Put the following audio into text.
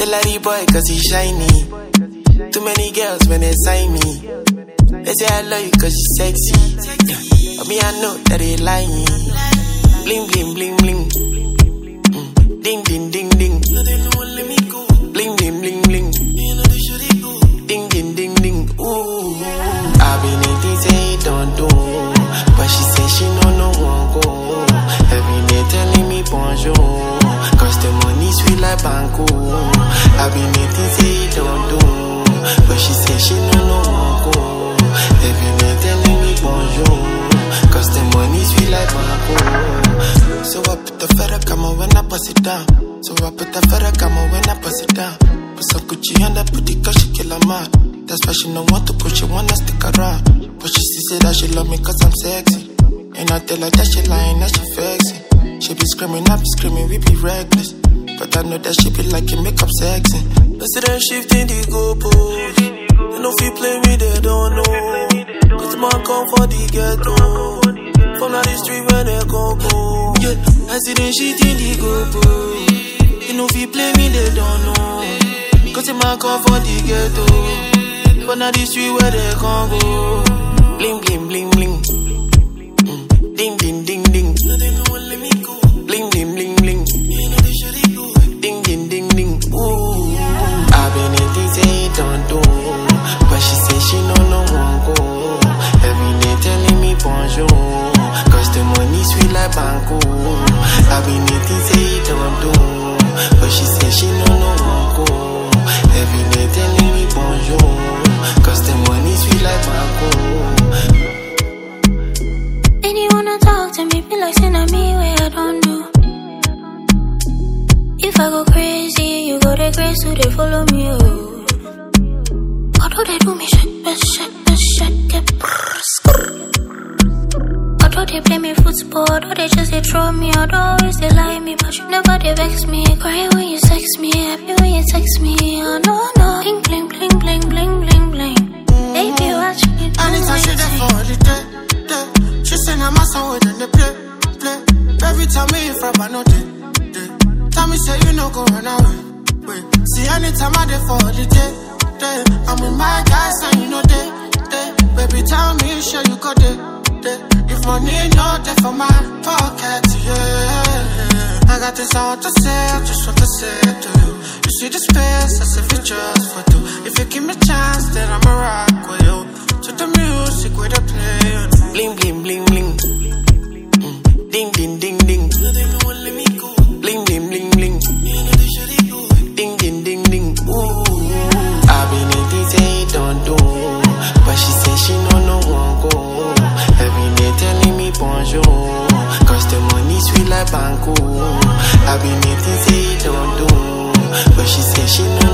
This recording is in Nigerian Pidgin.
salary boy cause he shiny. Too many girls when they sign me. They say I love you cause you sexy. But me I know that they lying. Bling bling bling bling. Ding ding ding ding. Bling bling bling bling. Ding ding ding ding. Ooh. I been eating say don't do, but she say she no one go. Every day telling me bonjour, cause the money sweet like banco. I been eating say don't do, but she say she no one go. Every day telling me bonjour, cause the money sweet like banco. So I put the feather camera when I pass it down. So I put the feather camera when I pass it down. Put some Gucci on that booty cause she kill a man. That's why she don't want to go, she wanna stick around. But she still say that she love me cause I'm sexy. And I tell her that she lying, that she flexing. She be screaming, I be screaming, we be reckless. But I know that she be liking makeup sexy. President shifting the goalpost. They know if you play me, they don't know. Cause the man come for the ghetto. From the street where they go. Yeah, president shifting the goalpost. They know if you play me, they don't know. Cause the man come for the ghetto. From the street where they can go. Bling bling bling bling. Ding ding ding ding. Bling bling bling bling. Ding ding ding ding. Ooh. I been eating say don't do, but she say she no one go. Every day telling me bonjour, cause the money sweet like banco. I been eating say don't do, but she say she no one go. Every day telling me bonjour, cause the money sweet like banco. Talk to me, be like saying to me where I don't do. If I go crazy, you go there crazy, so they follow me. Oh. Although they do me shake, get although they play me football, although they just they throw me out, always they lie me, but you never they vex me. Cry when you sex me, happy when you text me. Oh no, bling bling bling bling bling bling bling. Baby, watch me. Anytime she there for the day. She say I'm a son with the play. Every time me in front, I know they. Tell me say you no go run away. Wait, see anytime I there for the day. I'm with my guys and you know they. Baby tell me sure you got it. If money not there for my pocket, yeah. I got this I want to say, I just want to say it to you. You see the space, as if it's just for two. If you give me a chance, then I'ma rock with you. To the music with the play. Bling bling bling bling. Ding ding ding ding. Bling bling bling bling. Ding ding ding ding. Ooh. I been eating say don't do, but she say she no one go. Every day telling me bonjour, cause the money sweet like banco. I been eating say don't do, but she say she no